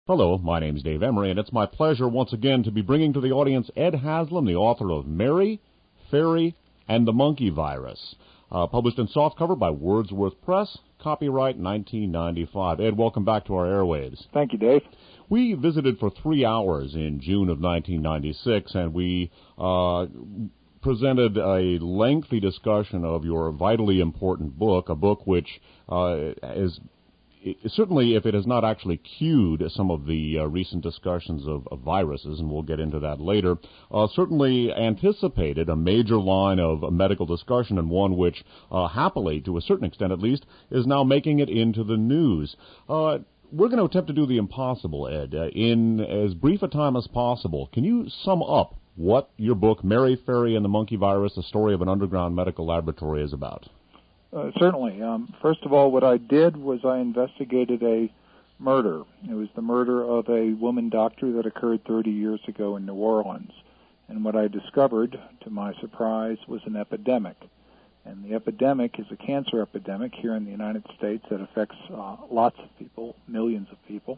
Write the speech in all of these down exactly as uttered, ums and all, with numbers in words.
Hello, my name is Dave Emery, and it's my pleasure once again to be bringing to the audience Ed Haslam, the author of Mary, Fairy, and the Monkey Virus, uh, published in softcover by Wordsworth Press, copyright nineteen ninety-five. Ed, welcome back to our airwaves. Thank you, Dave. We visited for three hours in June of nineteen ninety-six, and we uh, presented a lengthy discussion of your vitally important book, a book which uh, is... It, certainly, if it has not actually cued some of the uh, recent discussions of, of viruses, and we'll get into that later, uh, certainly anticipated a major line of uh, medical discussion, and one which, uh, happily, to a certain extent at least, is now making it into the news. Uh, we're going to attempt to do the impossible, Ed. Uh, in as brief a time as possible, can you sum up what your book, Mary, Fairy, and the Monkey Virus, The Story of an Underground Medical Laboratory, is about? Uh, certainly. Um, first of all, what I did was I investigated a murder. It was the murder of a woman doctor that occurred thirty years ago in New Orleans. And what I discovered, to my surprise, was an epidemic. And the epidemic is a cancer epidemic here in the United States that affects uh, lots of people, millions of people.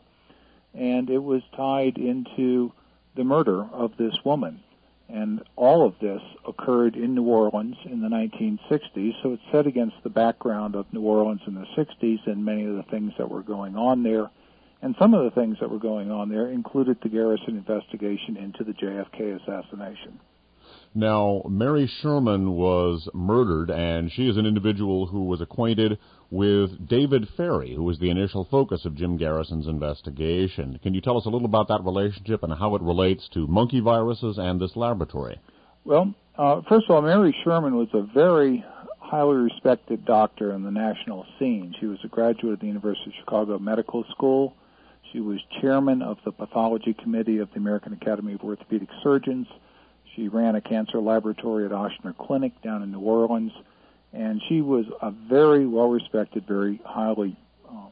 And it was tied into the murder of this woman. And all of this occurred in New Orleans in the nineteen sixties, so it's set against the background of New Orleans in the sixties and many of the things that were going on there. And some of the things that were going on there included the Garrison investigation into the J F K assassination. Now, Mary Sherman was murdered, and she is an individual who was acquainted with David Ferrie, who was the initial focus of Jim Garrison's investigation. Can you tell us a little about that relationship and how it relates to monkey viruses and this laboratory? Well, uh, first of all, Mary Sherman was a very highly respected doctor in the national scene. She was a graduate of the University of Chicago Medical School. She was chairman of the pathology committee of the American Academy of Orthopedic Surgeons. She ran a cancer laboratory at Ochsner Clinic down in New Orleans, and she was a very well-respected, very highly um,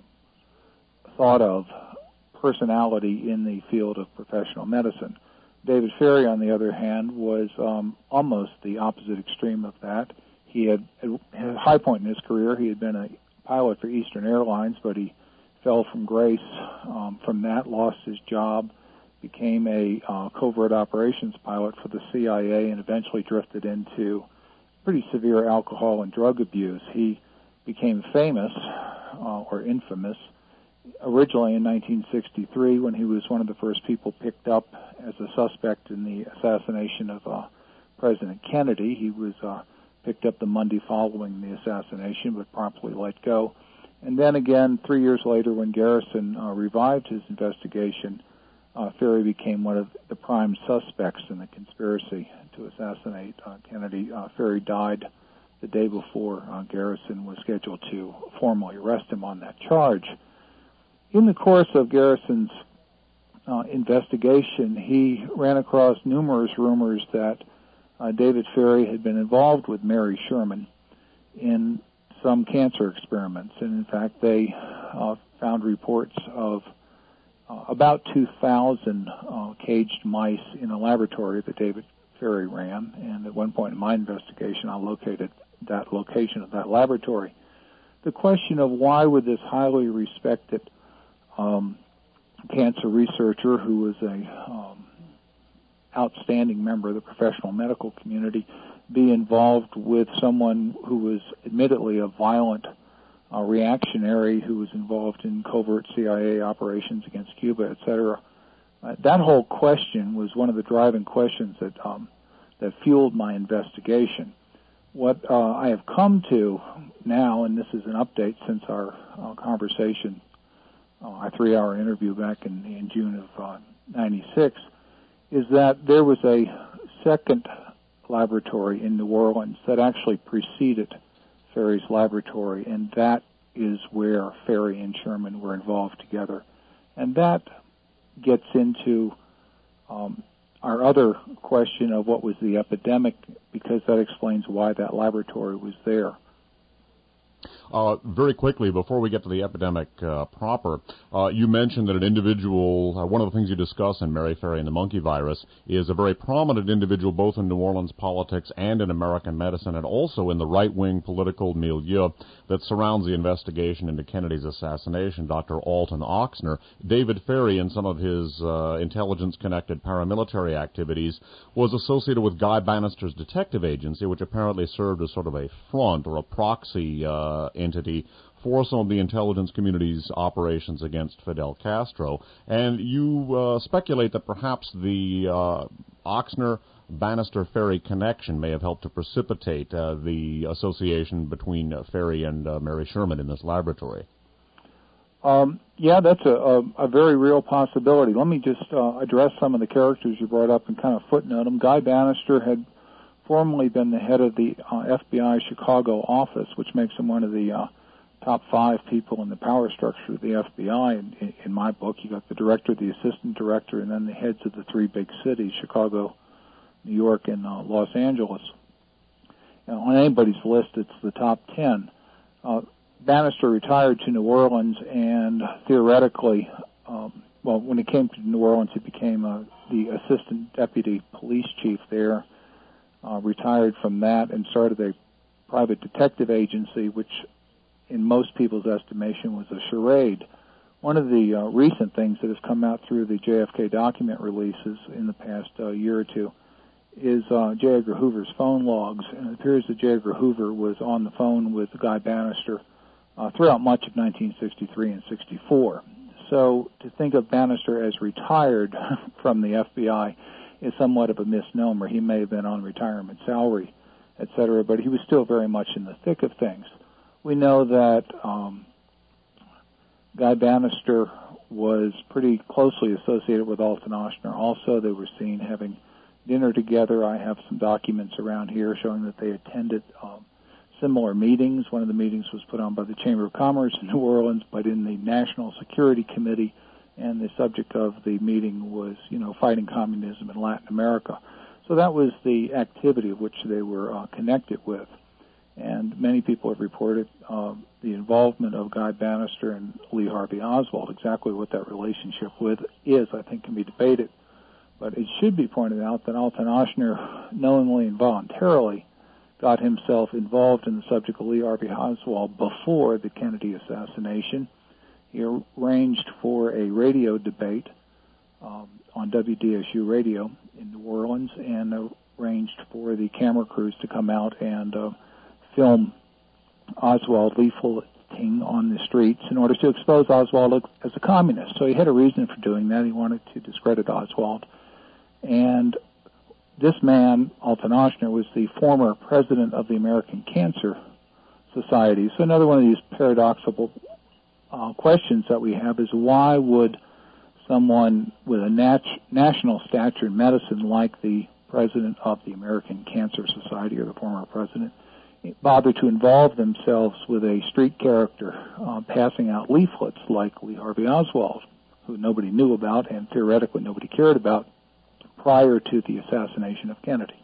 thought of personality in the field of professional medicine. David Ferrie, on the other hand, was um, almost the opposite extreme of that. He had, at a high point in his career, he had been a pilot for Eastern Airlines, but he fell from grace um, from that, lost his job, became a uh, covert operations pilot for the C I A, and eventually drifted into pretty severe alcohol and drug abuse. He became famous, uh, or infamous, originally in nineteen sixty-three when he was one of the first people picked up as a suspect in the assassination of uh, President Kennedy. He was uh, picked up the Monday following the assassination, but promptly let go. And then again, three years later, when Garrison uh, revived his investigation, Uh, Ferrie became one of the prime suspects in the conspiracy to assassinate uh, Kennedy. Uh, Ferrie died the day before uh, Garrison was scheduled to formally arrest him on that charge. In the course of Garrison's uh, investigation, he ran across numerous rumors that uh, David Ferrie had been involved with Mary Sherman in some cancer experiments. And in fact, they uh, found reports of Uh, about two thousand uh, caged mice in a laboratory that David Ferrie ran, and at one point in my investigation I located that location of that laboratory. The question of why would this highly respected um, cancer researcher, who was a um, outstanding member of the professional medical community, be involved with someone who was admittedly a violent a reactionary who was involved in covert C I A operations against Cuba, et cetera. Uh, that whole question was one of the driving questions that um, that fueled my investigation. What uh, I have come to now, and this is an update since our uh, conversation, uh, our three-hour interview back in, in June of uh, ninety-six, is that there was a second laboratory in New Orleans that actually preceded Ferrie's laboratory, and that is where Ferrie and Sherman were involved together. And that gets into um, our other question of what was the epidemic, because that explains why that laboratory was there. Uh, very quickly, before we get to the epidemic uh, proper, uh, you mentioned that an individual, uh, one of the things you discuss in Mary Ferry and the monkey virus, is a very prominent individual both in New Orleans politics and in American medicine, and also in the right-wing political milieu that surrounds the investigation into Kennedy's assassination, Doctor Alton Ochsner. David Ferry, in some of his uh, intelligence-connected paramilitary activities, was associated with Guy Bannister's detective agency, which apparently served as sort of a front or a proxy uh, entity for some of the intelligence community's operations against Fidel Castro. And you uh, speculate that perhaps the uh, Ochsner-Bannister-Ferry connection may have helped to precipitate uh, the association between uh, Ferry and uh, Mary Sherman in this laboratory. Um, yeah, that's a, a, a very real possibility. Let me just uh, address some of the characters you brought up and kind of footnote them. Guy Bannister had formerly been the head of the uh, F B I Chicago office, which makes him one of the uh, top five people in the power structure of the F B I. In, in, in my book, you got the director, the assistant director, and then the heads of the three big cities, Chicago, New York, and uh, Los Angeles. You know, on anybody's list, it's the top ten. Uh, Bannister retired to New Orleans, and theoretically, um, well, when he came to New Orleans, he became uh, the assistant deputy police chief there, uh, retired from that, and started a private detective agency, which in most people's estimation was a charade. One of the uh, recent things that has come out through the J F K document releases in the past uh, year or two is uh, J. Edgar Hoover's phone logs, and it appears that J. Edgar Hoover was on the phone with Guy Bannister uh, throughout much of nineteen sixty-three and sixty-four. So to think of Bannister as retired from the F B I is somewhat of a misnomer. He may have been on retirement salary, et cetera, but he was still very much in the thick of things. We know that um, Guy Bannister was pretty closely associated with Alton Ochsner. Also, they were seen having dinner together. I have some documents around here showing that they attended um, similar meetings. One of the meetings was put on by the Chamber of Commerce in New Orleans, but in the National Security Committee, and the subject of the meeting was, you know, fighting communism in Latin America. So that was the activity of which they were uh, connected with. And many people have reported uh, the involvement of Guy Bannister and Lee Harvey Oswald. Exactly what that relationship with is, I think, can be debated. But it should be pointed out that Alton Ochsner knowingly and voluntarily got himself involved in the subject of Lee Harvey Oswald before the Kennedy assassination. He arranged for a radio debate um, on W D S U radio in New Orleans and arranged for the camera crews to come out and uh, film Oswald leafleting on the streets in order to expose Oswald as a communist. So he had a reason for doing that. He wanted to discredit Oswald. And this man, Alton Ochsner, was the former president of the American Cancer Society. So another one of these paradoxical uh, questions that we have is why would someone with a nat- national stature in medicine like the president of the American Cancer Society or the former president bother to involve themselves with a street character uh, passing out leaflets like Lee Harvey Oswald, who nobody knew about and theoretically nobody cared about prior to the assassination of Kennedy?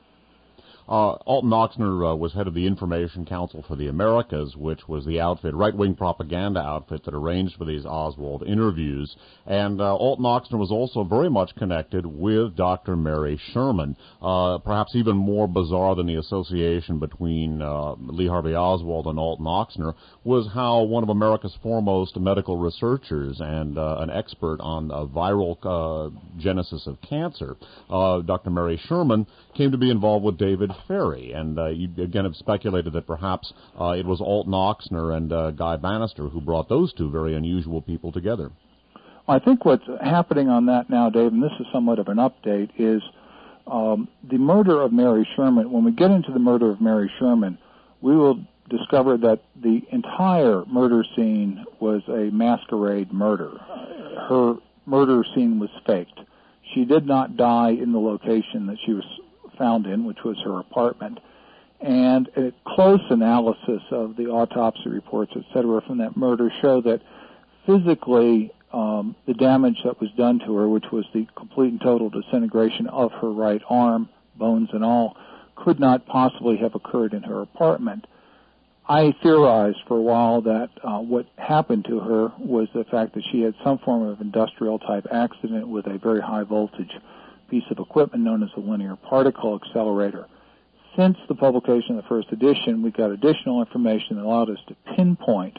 Uh, Alton Ochsner uh, was head of the Information Council for the Americas, which was the outfit, right-wing propaganda outfit that arranged for these Oswald interviews. And uh, Alton Ochsner was also very much connected with Doctor Mary Sherman. Uh, perhaps even more bizarre than the association between uh, Lee Harvey Oswald and Alton Ochsner was how one of America's foremost medical researchers and uh, an expert on uh, viral uh, genesis of cancer, uh, Doctor Mary Sherman, came to be involved with David Ferry, and uh, you again have speculated that perhaps uh, it was Alton Ochsner and uh, Guy Bannister who brought those two very unusual people together. I think what's happening on that now, Dave, and this is somewhat of an update, is um, the murder of Mary Sherman. When we get into the murder of Mary Sherman, we will discover that the entire murder scene was a masquerade murder. Her murder scene was faked. She did not die in the location that she was found in, which was her apartment. And a close analysis of the autopsy reports, et cetera, from that murder show that physically um, the damage that was done to her, which was the complete and total disintegration of her right arm, bones and all, could not possibly have occurred in her apartment. I theorized for a while that uh, what happened to her was the fact that she had some form of industrial-type accident with a very high-voltage piece of equipment known as a linear particle accelerator. Since the publication of the first edition, we got additional information that allowed us to pinpoint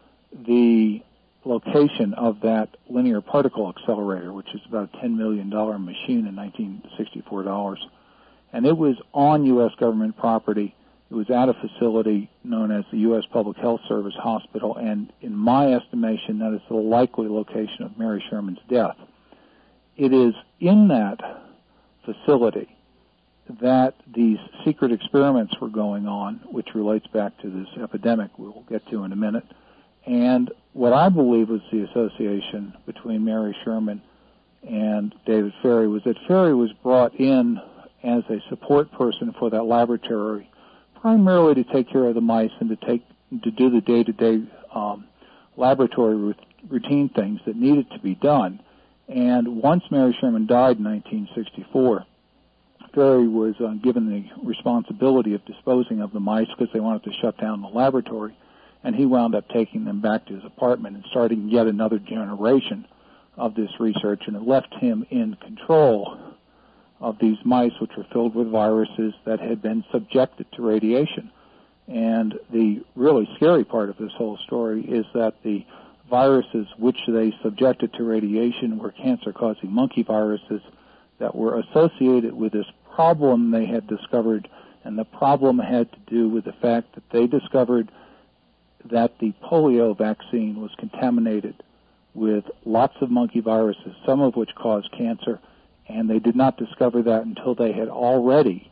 the location of that linear particle accelerator, which is about a ten million dollars machine in nineteen sixty-four dollars. And it was on U S government property. It was at a facility known as the U S Public Health Service Hospital, and in my estimation, that is the likely location of Mary Sherman's death. It is in that facility that these secret experiments were going on, which relates back to this epidemic we'll get to in a minute. And what I believe was the association between Mary Sherman and David Ferrie was that Ferrie was brought in as a support person for that laboratory, primarily to take care of the mice and to take to do the day-to-day um, laboratory routine things that needed to be done. And once Mary Sherman died in nineteen sixty-four, Ferrie was uh, given the responsibility of disposing of the mice because they wanted to shut down the laboratory, and he wound up taking them back to his apartment and starting yet another generation of this research, and it left him in control of these mice, which were filled with viruses that had been subjected to radiation. And the really scary part of this whole story is that the viruses which they subjected to radiation were cancer-causing monkey viruses that were associated with this problem they had discovered, and the problem had to do with the fact that they discovered that the polio vaccine was contaminated with lots of monkey viruses, some of which caused cancer, and they did not discover that until they had already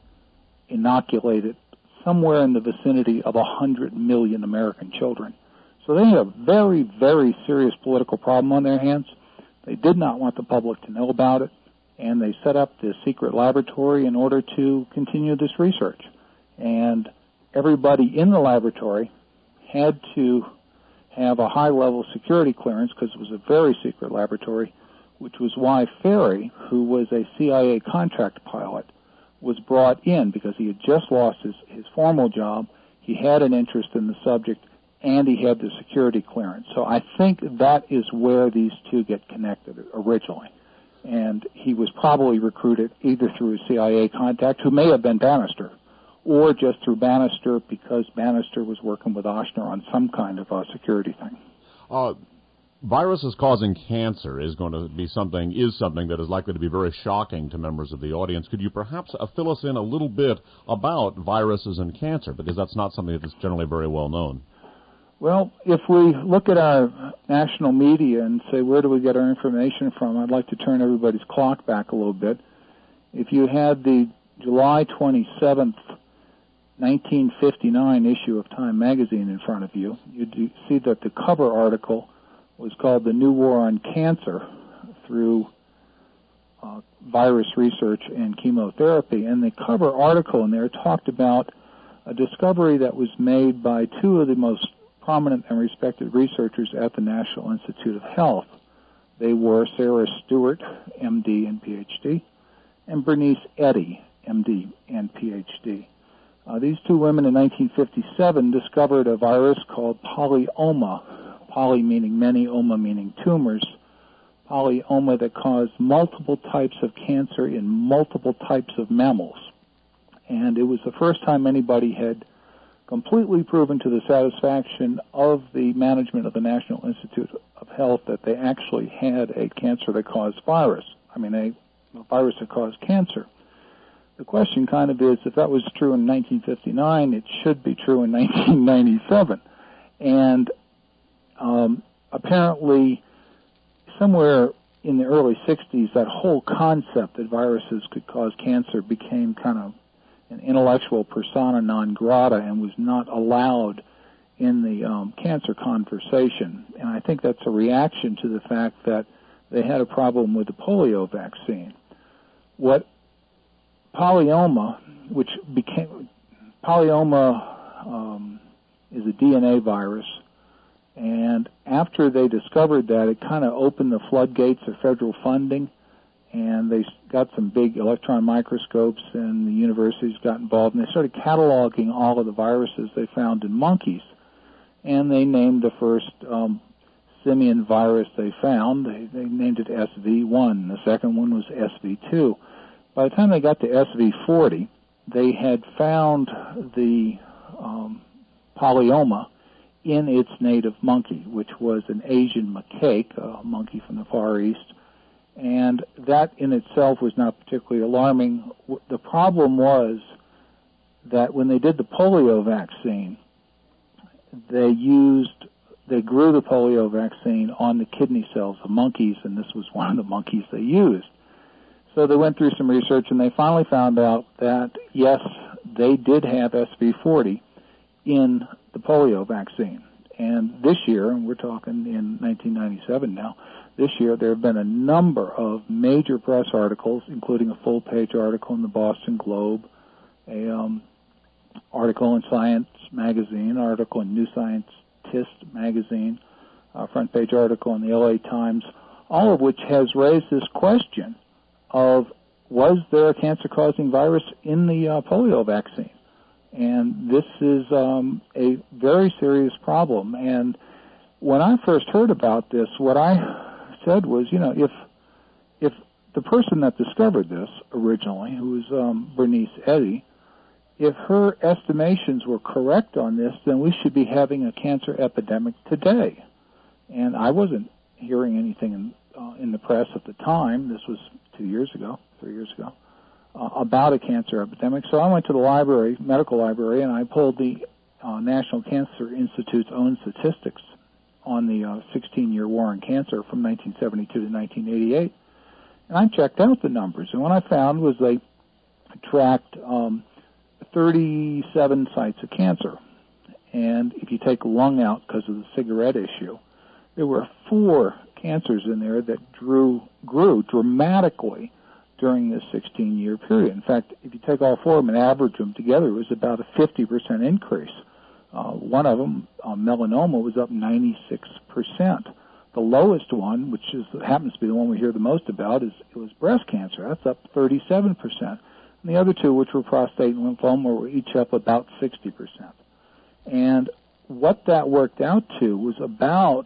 inoculated somewhere in the vicinity of one hundred million American children. So they had a very, very serious political problem on their hands. They did not want the public to know about it, and they set up this secret laboratory in order to continue this research. And everybody in the laboratory had to have a high-level security clearance because it was a very secret laboratory, which was why Ferrie, who was a C I A contract pilot, was brought in because he had just lost his, his formal job, he had an interest in the subject, and he had the security clearance. So I think that is where these two get connected originally. And he was probably recruited either through a C I A contact, who may have been Bannister, or just through Bannister because Bannister was working with Ochsner on some kind of uh, security thing. Uh, viruses causing cancer is going to be something, is something that is likely to be very shocking to members of the audience. Could you perhaps uh, fill us in a little bit about viruses and cancer, because that's not something that's generally very well known? Well, if we look at our national media and say, where do we get our information from, I'd like to turn everybody's clock back a little bit. If you had the July twenty-seventh, nineteen fifty-nine issue of Time magazine in front of you, you'd see that the cover article was called The New War on Cancer through uh, Virus Research and Chemotherapy. And the cover article in there talked about a discovery that was made by two of the most prominent and respected researchers at the National Institute of Health. They were Sarah Stewart, M D and P H D, and Bernice Eddy, M D and P H D. Uh, these two women in nineteen fifty-seven discovered a virus called polyoma, poly meaning many, oma meaning tumors, polyoma that caused multiple types of cancer in multiple types of mammals. And it was the first time anybody had completely proven to the satisfaction of the management of the National Institute of Health that they actually had a cancer that caused virus. I mean, a, a virus that caused cancer. The question kind of is, if that was true in nineteen fifty-nine, it should be true in nineteen ninety-seven. And um, apparently, somewhere in the early sixties, that whole concept that viruses could cause cancer became kind of an intellectual persona non grata and was not allowed in the um, cancer conversation. And I think that's a reaction to the fact that they had a problem with the polio vaccine. What polyoma, which became, polyoma um, is a D N A virus, and after they discovered that, it kind of opened the floodgates of federal funding, and they got some big electron microscopes, and the universities got involved, and they started cataloging all of the viruses they found in monkeys. And they named the first um, simian virus they found. They, they named it S V one. The second one was S V two. By the time they got to S V forty, they had found the um, polyoma in its native monkey, which was an Asian macaque, a monkey from the Far East. And that in itself was not particularly alarming. The problem was that when they did the polio vaccine, they used, they grew the polio vaccine on the kidney cells of monkeys, and this was one of the monkeys they used. So they went through some research, and they finally found out that, yes, they did have S V forty in the polio vaccine. And this year, and we're talking in nineteen ninety-seven now, this year there have been a number of major press articles, including a full-page article in the Boston Globe, a um, article in Science magazine, article in New Scientist magazine, a front-page article in the L A Times, all of which has raised this question of, was there a cancer-causing virus in the uh, polio vaccine? And this is um, a very serious problem. And when I first heard about this, what I said was, you know, if if the person that discovered this originally, who was um, Bernice Eddy, if her estimations were correct on this, then we should be having a cancer epidemic today. And I wasn't hearing anything in, uh, in the press at the time. This was two years ago, three years ago. Uh, about a cancer epidemic. So I went to the library, medical library, and I pulled the uh, National Cancer Institute's own statistics on the uh, sixteen-year war on cancer from nineteen seventy-two to nineteen eighty-eight. And I checked out the numbers. And what I found was they tracked um, thirty-seven sites of cancer. And if you take lung out because of the cigarette issue, there were four cancers in there that drew, grew dramatically during this sixteen-year period. In fact, if you take all four of them and average them together, it was about a fifty percent increase. Uh, one of them, uh, melanoma, was up ninety-six percent. The lowest one, which is happens to be the one we hear the most about, is it was breast cancer. That's up thirty-seven percent. And the other two, which were prostate and lymphoma, were each up about sixty percent. And what that worked out to was about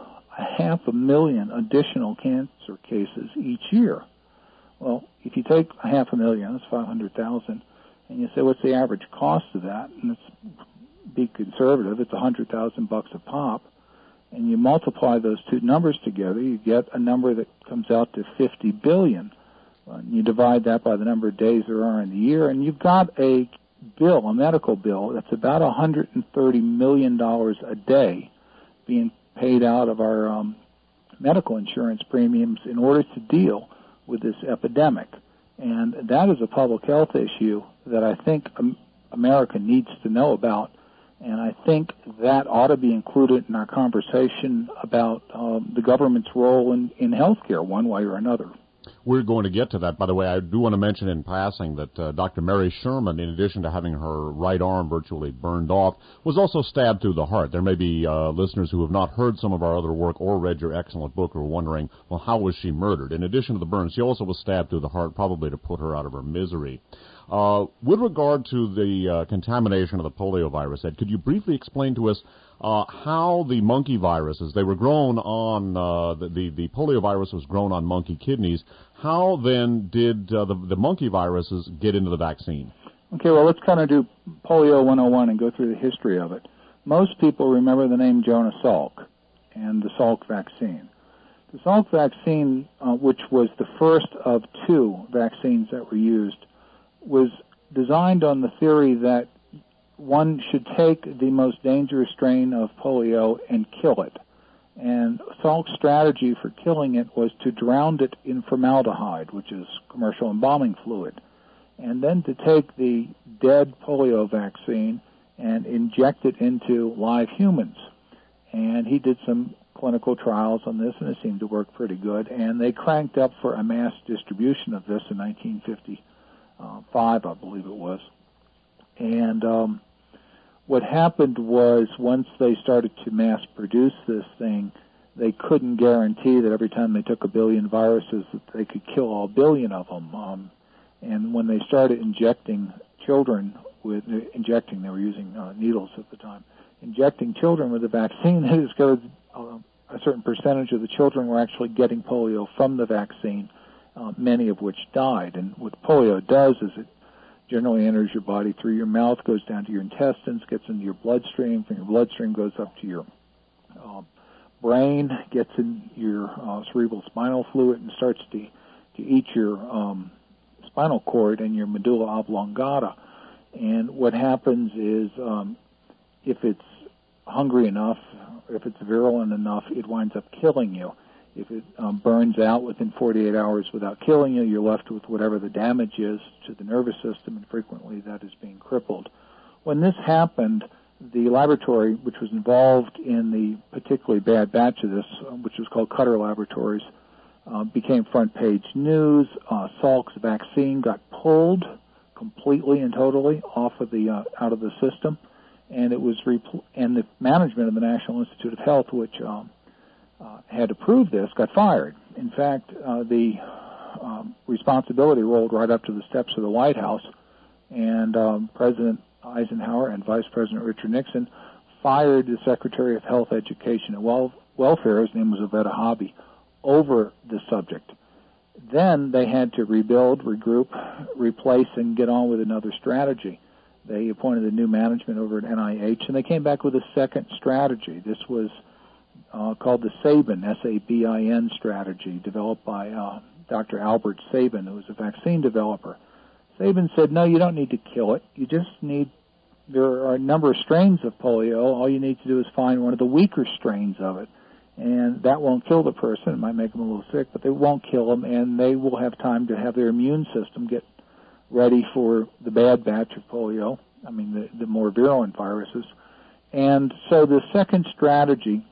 a half a million additional cancer cases each year. Well, if you take a half a million, that's five hundred thousand, and you say, what's the average cost of that? And it's, be conservative, it's one hundred thousand bucks a pop, and you multiply those two numbers together, you get a number that comes out to fifty billion. And you divide that by the number of days there are in the year, and you've got a bill, a medical bill, that's about one hundred thirty million dollars a day being paid out of our um, medical insurance premiums in order to deal with this epidemic. And that is a public health issue that I think um, America needs to know about, and I think that ought to be included in our conversation about um, the government's role in, in healthcare, one way or another. We're going to get to that. By the way, I do want to mention in passing that uh, Doctor Mary Sherman, in addition to having her right arm virtually burned off, was also stabbed through the heart. There may be uh, listeners who have not heard some of our other work or read your excellent book who are wondering, well, how was she murdered? In addition to the burns, she also was stabbed through the heart, probably to put her out of her misery. Uh, with regard to the uh, contamination of the polio virus, Ed, could you briefly explain to us uh, how the monkey viruses, they were grown on, uh, the, the, the polio virus was grown on monkey kidneys. How then did uh, the, the monkey viruses get into the vaccine? Okay, well, let's kind of do polio one oh one and go through the history of it. Most people remember the name Jonas Salk and the Salk vaccine. The Salk vaccine, uh, which was the first of two vaccines that were used, was designed on the theory that one should take the most dangerous strain of polio and kill it. And Salk's strategy for killing it was to drown it in formaldehyde, which is commercial embalming fluid, and then to take the dead polio vaccine and inject it into live humans. And he did some clinical trials on this, and it seemed to work pretty good. And they cranked up for a mass distribution of this in nineteen fifty-five, I believe it was. And um, what happened was, once they started to mass produce this thing, they couldn't guarantee that every time they took a billion viruses that they could kill all billion of them. Um, and when they started injecting children with, injecting, they were using uh, needles at the time, injecting children with the vaccine, they discovered uh, a certain percentage of the children were actually getting polio from the vaccine, uh, many of which died. And what polio does is it generally enters your body through your mouth, goes down to your intestines, gets into your bloodstream, from your bloodstream goes up to your uh, brain, gets in your uh, cerebral spinal fluid and starts to, to eat your um, spinal cord and your medulla oblongata. And what happens is um, if it's hungry enough, if it's virulent enough, it winds up killing you. If it um, burns out within forty-eight hours without killing you, you're left with whatever the damage is to the nervous system, and frequently that is being crippled. When this happened, the laboratory, which was involved in the particularly bad batch of this, which was called Cutter Laboratories, uh, became front page news. Uh, Salk's vaccine got pulled completely and totally off of the uh, out of the system, and it was repl- and the management of the National Institute of Health, which um, uh, had approved this, got fired. In fact, uh, the um, responsibility rolled right up to the steps of the White House, and um, President Eisenhower and Vice President Richard Nixon fired the Secretary of Health, Education, and Wel- Welfare, his name was Oveta Hobby, over the subject. Then they had to rebuild, regroup, replace, and get on with another strategy. They appointed a new management over at N I H, and they came back with a second strategy. This was uh, called the Sabin, S A B I N strategy, developed by uh, Doctor Albert Sabin, who was a vaccine developer. Sabin said, no, you don't need to kill it. You just need, there are a number of strains of polio. All you need to do is find one of the weaker strains of it. And that won't kill the person. It might make them a little sick, but they won't kill them, and they will have time to have their immune system get ready for the bad batch of polio, I mean the, the more virulent viruses. And so the second strategy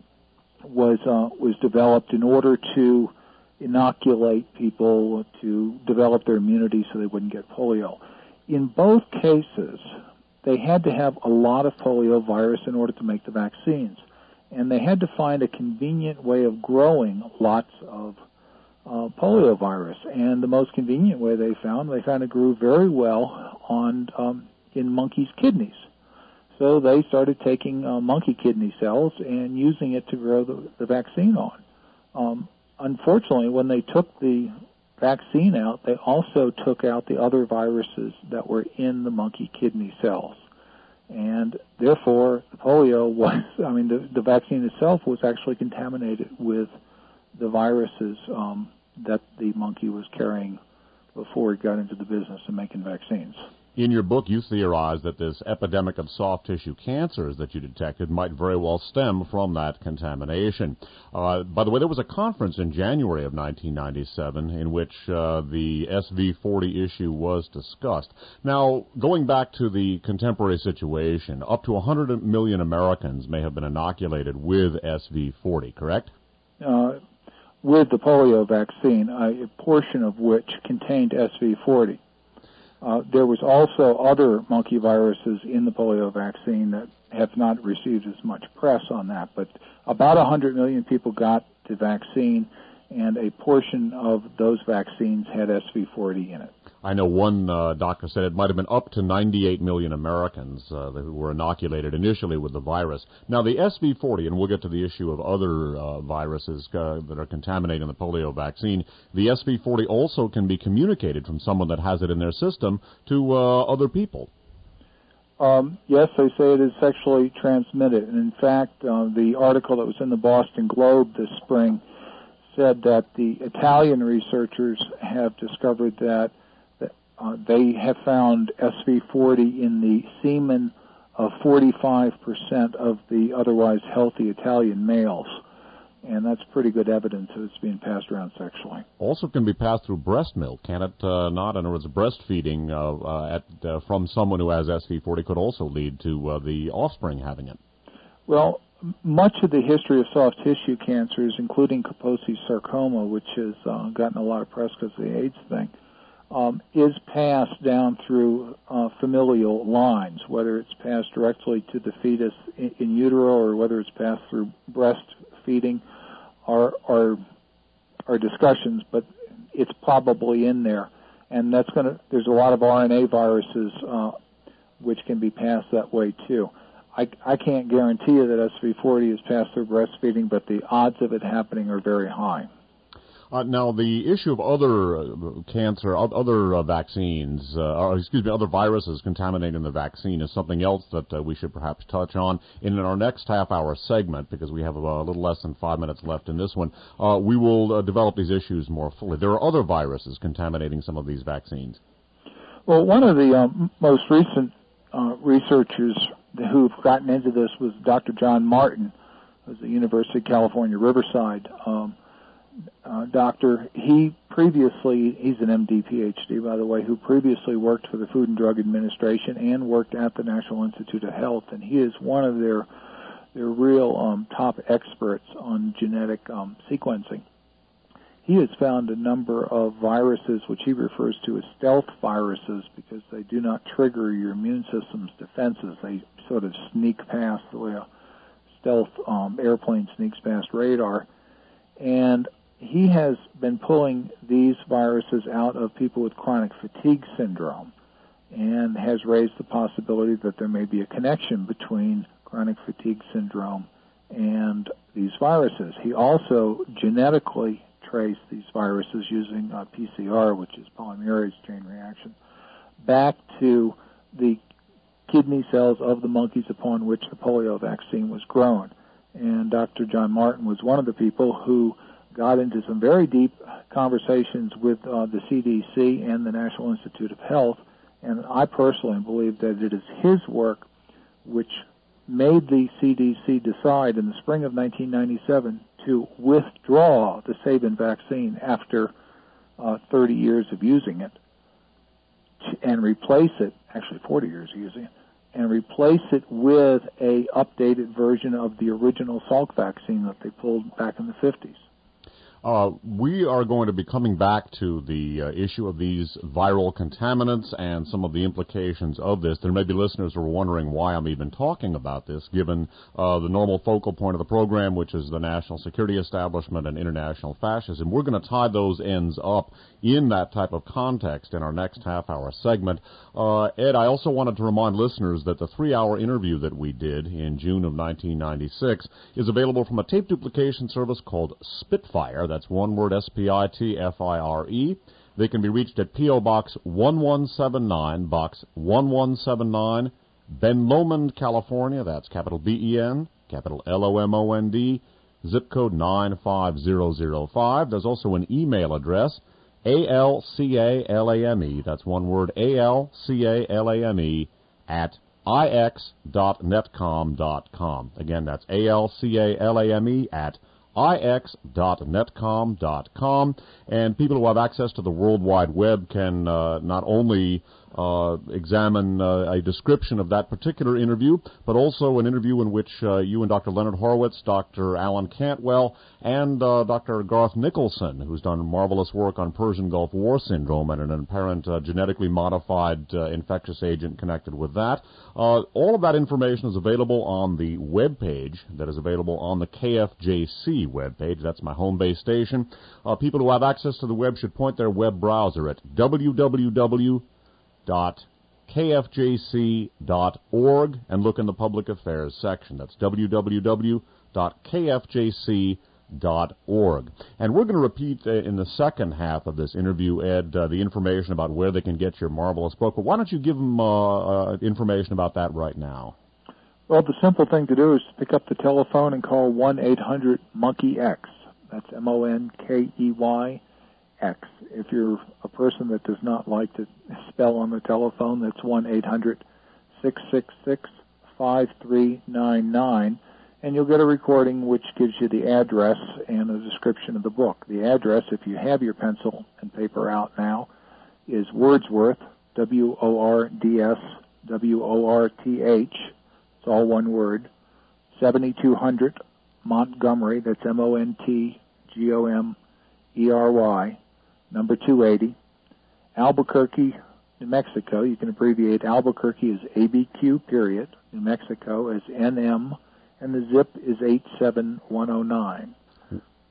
was uh, was developed in order to inoculate people, to develop their immunity so they wouldn't get polio. In both cases, they had to have a lot of polio virus in order to make the vaccines. And they had to find a convenient way of growing lots of uh, polio virus. And the most convenient way they found, they found it grew very well on um, in monkeys' kidneys. So they started taking uh, monkey kidney cells and using it to grow the, the vaccine on. Um, unfortunately, when they took the vaccine out, they also took out the other viruses that were in the monkey kidney cells. And therefore, the polio was, I mean, the, the vaccine itself was actually contaminated with the viruses um, that the monkey was carrying before it got into the business of making vaccines. In your book, you theorize that this epidemic of soft tissue cancers that you detected might very well stem from that contamination. Uh, by the way, there was a conference in January of nineteen ninety-seven in which uh, the S V forty issue was discussed. Now, going back to the contemporary situation, up to one hundred million Americans may have been inoculated with S V forty, correct? Uh, with the polio vaccine, a portion of which contained S V forty. Uh, there was also other monkey viruses in the polio vaccine that have not received as much press on that, but about one hundred million people got the vaccine, and a portion of those vaccines had S V forty in it. I know one uh, doctor said it might have been up to ninety-eight million Americans uh, who were inoculated initially with the virus. Now, the S V forty, and we'll get to the issue of other uh, viruses uh, that are contaminating the polio vaccine, the S V forty also can be communicated from someone that has it in their system to uh, other people. Um, yes, they say it is sexually transmitted. And in fact, uh, the article that was in the Boston Globe this spring said that the Italian researchers have discovered that Uh, they have found S V forty in the semen of forty-five percent of the otherwise healthy Italian males. And that's pretty good evidence that it's being passed around sexually. Also can be passed through breast milk, can it uh, not? In other words, breastfeeding uh, uh, at, uh, from someone who has S V forty could also lead to uh, the offspring having it. Well, much of the history of soft tissue cancers, including Kaposi's sarcoma, which has uh, gotten a lot of press because of the AIDS thing, Um, is passed down through uh, familial lines, whether it's passed directly to the fetus in, in utero or whether it's passed through breastfeeding. our, our, our discussions, but it's probably in there. And that's going to, there's a lot of R N A viruses uh, which can be passed that way too. I, I can't guarantee you that S V forty is passed through breastfeeding, but the odds of it happening are very high. Uh, now, the issue of other uh, cancer, other uh, vaccines, uh, or excuse me, other viruses contaminating the vaccine is something else that uh, we should perhaps touch on in our next half-hour segment, because we have a little less than five minutes left in this one. Uh, we will uh, develop these issues more fully. There are other viruses contaminating some of these vaccines. Well, one of the um, most recent uh, researchers who've gotten into this was Doctor John Martin, who's at the University of California, Riverside. Um, Uh, doctor, he previously, he's an M D, P H D, by the way, who previously worked for the Food and Drug Administration and worked at the National Institute of Health, and he is one of their their real um, top experts on genetic um, sequencing. He has found a number of viruses which he refers to as stealth viruses because they do not trigger your immune system's defenses. They sort of sneak past the way a stealth um, airplane sneaks past radar. And he has been pulling these viruses out of people with chronic fatigue syndrome and has raised the possibility that there may be a connection between chronic fatigue syndrome and these viruses. He also genetically traced these viruses using uh, P C R, which is polymerase chain reaction, back to the kidney cells of the monkeys upon which the polio vaccine was grown. And Doctor John Martin was one of the people who got into some very deep conversations with uh, the C D C and the National Institute of Health, and I personally believe that it is his work which made the C D C decide in the spring of nineteen ninety-seven to withdraw the Sabin vaccine after uh, thirty years of using it and replace it, actually forty years of using it, and replace it with a updated version of the original Salk vaccine that they pulled back in the fifties. Uh, we are going to be coming back to the uh, issue of these viral contaminants and some of the implications of this. There may be listeners who are wondering why I'm even talking about this, given uh, the normal focal point of the program, which is the national security establishment and international fascism. We're going to tie those ends up in that type of context in our next half-hour segment. Uh, Ed, I also wanted to remind listeners that the three-hour interview that we did in June of nineteen ninety-six is available from a tape duplication service called Spitfire. That's one word, S P I T F I R E. They can be reached at P O. Box one one seven nine, Box one one seven nine, Ben Lomond, California. That's capital B E N, capital L O M O N D, zip code nine five zero zero five. There's also an email address, A L C A L A M E. That's one word, A L C A L A M E, at I X dot netcom dot com. Again, that's A L C A L A M E at I X dot netcom dot com, and people who have access to the World Wide Web can uh, not only uh, examine uh, a description of that particular interview, but also an interview in which uh, you and Doctor Leonard Horowitz, Doctor Alan Cantwell, and uh, Doctor Garth Nicholson, who's done marvelous work on Persian Gulf War syndrome and an apparent uh, genetically modified uh, infectious agent connected with that. Uh, all of that information is available on the web page that is available on the K F J C web page. That's my home base station. Uh, people who have access to the web should point their web browser at w w w dot k f j c dot org and look in the public affairs section. That's w w w dot k f j c dot org. And we're going to repeat uh, in the second half of this interview, Ed, uh, the information about where they can get your marvelous book. But why don't you give them uh, uh, information about that right now? Well, the simple thing to do is pick up the telephone and call one eight hundred monkey X. That's M O N K E Y X. If you're a person that does not like to spell on the telephone, that's one eight hundred six six six five three nine nine, and you'll get a recording which gives you the address and a description of the book. The address, if you have your pencil and paper out now, is Wordsworth, W O R D S W O R T H, it's all one word, seventy-two hundred Montgomery, that's M O N T G O M E R Y, number two eighty, Albuquerque, New Mexico. You can abbreviate Albuquerque as A B Q, period, New Mexico as N M, and the zip is eight seven one oh nine.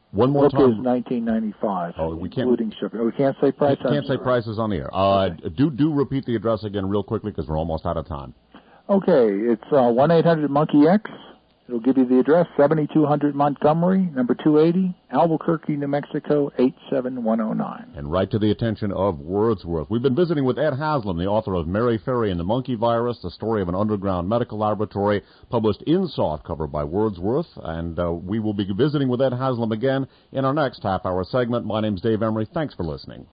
One more book time. is nineteen ninety-five. Oh, we can't. Including shipping. Oh, we can't say price. Can't say prices on the air. Uh, okay. Do do repeat the address again real quickly because we're almost out of time. Okay, it's uh, one eight hundred monkey X. It'll give you the address, seventy-two hundred Montgomery, number two eighty, Albuquerque, New Mexico, eight seven one oh nine. And right to the attention of Wordsworth. We've been visiting with Ed Haslam, the author of Mary Ferry and the Monkey Virus, the story of an underground medical laboratory, published in softcover by Wordsworth. And uh, we will be visiting with Ed Haslam again in our next half-hour segment. My name's Dave Emery. Thanks for listening.